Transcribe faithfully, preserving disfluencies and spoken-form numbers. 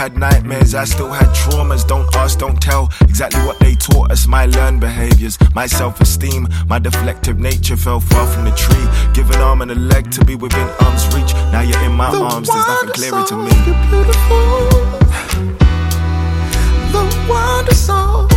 had nightmares, I still had traumas. Don't ask, don't tell, exactly what they taught us. My learned behaviors, my self-esteem, my deflective nature fell far from the tree. Give an arm and a leg to be within arm's reach. Now you're in my the arms, there's nothing clearer to me. You're beautiful. The wonder song.